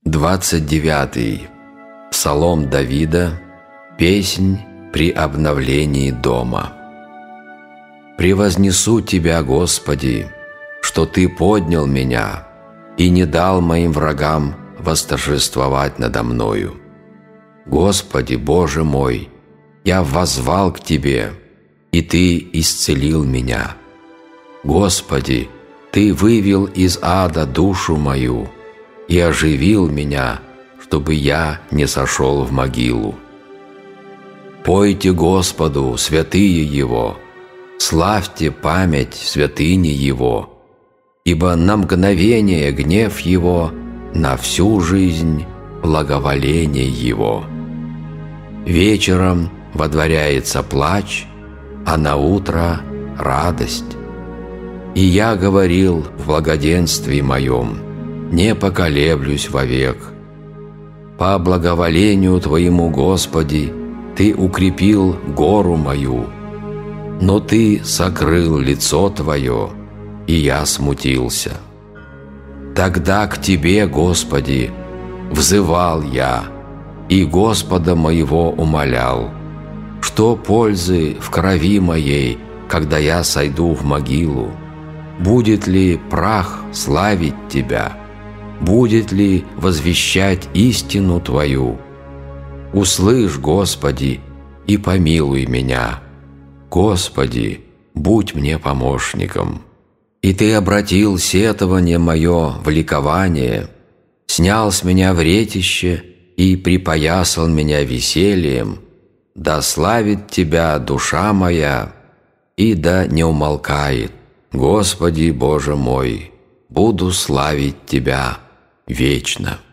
29. Псалом Давида. Песнь при обновлении дома. «Превознесу Тебя, Господи, что Ты поднял меня и не дал моим врагам восторжествовать надо мною. Господи, Боже мой, я воззвал к Тебе, и Ты исцелил меня. Господи, Ты вывел из ада душу мою и оживил меня, чтобы я не сошел в могилу. Пойте Господу, святые Его, славьте память святыни Его, ибо на мгновение гнев Его, на всю жизнь благоволение Его. Вечером водворяется плач, а на утро радость. И я говорил в благоденствии моем, не поколеблюсь вовек. По благоволению Твоему, Господи, Ты укрепил гору мою, но Ты сокрыл лицо Твое, и я смутился. Тогда к Тебе, Господи, взывал я, и Господа моего умолял: что пользы в крови моей, когда я сойду в могилу? Будет ли прах славить Тебя? Будет ли возвещать истину Твою? Услышь, Господи, и помилуй меня. Господи, будь мне помощником. И Ты обратил сетование мое в ликование, снял с меня вретище и припоясал меня весельем. Да славит Тебя душа моя, и да не умолкает. Господи, Боже мой, буду славить Тебя вечно».